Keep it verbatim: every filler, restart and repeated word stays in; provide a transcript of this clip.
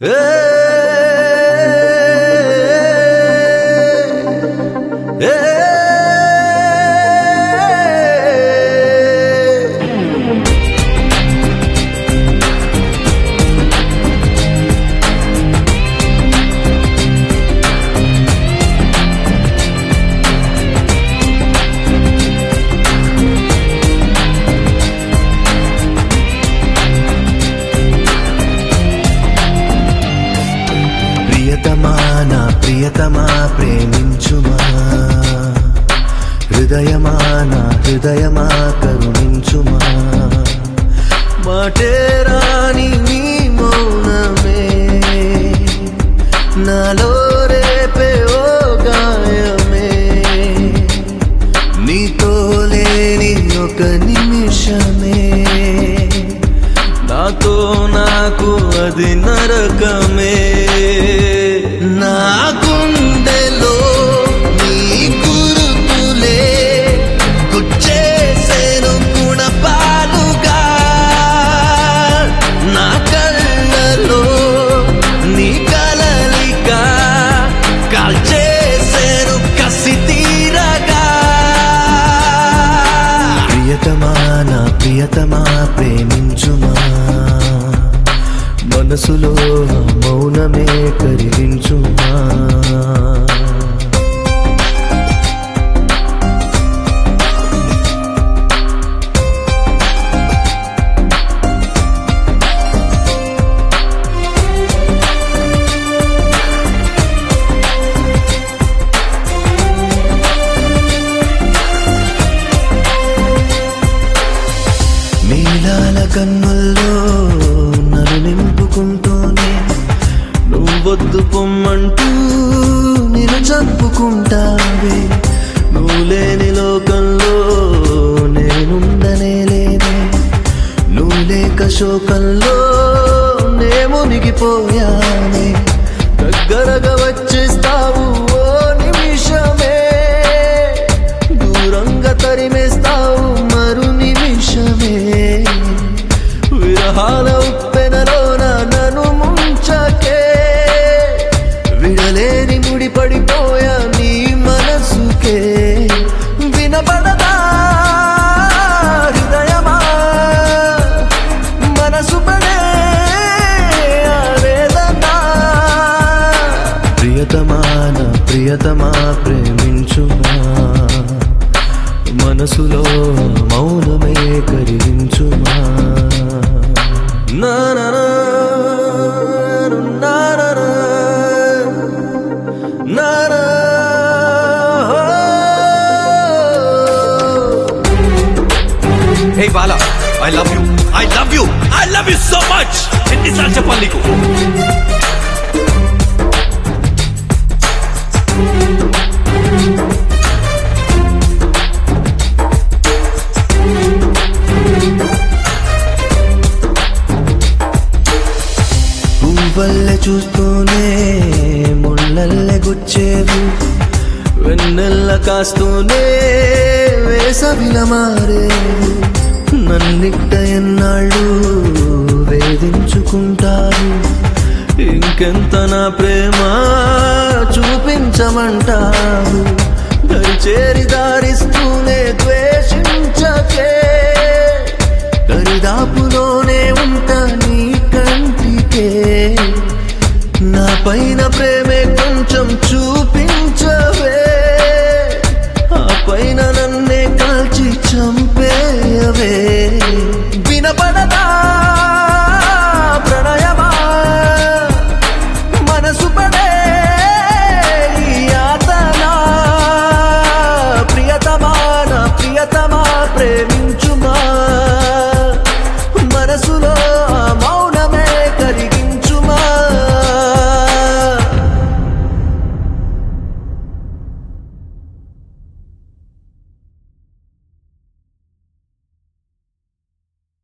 ప్రియతమా ప్రేమించుమా హృదయమా నా హృదయమా కరుణించుమా మాటేరాని నీ మౌనమే నాలో రేపే ఓ గాయమే నీతో లేని ఒక నిమిషమే నాతో నాకు అది నరకమే నా గుండెలో నీ గురుతులే గుచ్చేసేను గుణపాలుగా నా కళ్ళలో నీ కలలిక కాల్చేసేను కసి తీరగా ప్రియతమా నా ప్రియతమా ప్రేమించుమా మనసులో మౌనమే కరిగించుమా నీలాల కన్నుల్లో నన్ను నింపుకుంటూనే నువ్వొద్దు పొమ్మంటూ నిన్ను చంపుకుంటావే నువ్వు లేని లోకంలో నేనుండనే లేనే నువ్వు లేక శోకంలో నే మునిగిపోయానే దగ్గరగా వచ్చేస్తావు ఓ నిమిషమే దూరంగా తరిమేస్తావు మరు నిమిషమే విరహాల ఉప్పెనలోన నన్ను ముంచకే విడలేని ముడిపడిపోయా నీ మనసుకే వినపడదా హృదయమా మనసు పడే ఆవేదనా ప్రియతమా నా ప్రియతమా ప్రేమించుమా మనసులో మౌనమే కరిగించుమా నా నా నా నా నా నా Hey Bala, I love you. I love you. I love you so much. ఎన్నిసార్లు చెప్పాలి నీకు? పువ్వల్లె చూస్తూనే ముళ్ళల్లె గుచ్చేవు వెన్నెల్ల కాస్తూనే వేసవిల మారేవు నన్నిట్ట ఎన్నాళ్ళు వేధించుకుంటావు ఇంకెంత నా ప్రేమ చూపించమంటావు దరిచేరి దారిస్తూనే ద్వేషించకే దరిదాపులోనే ఉంటా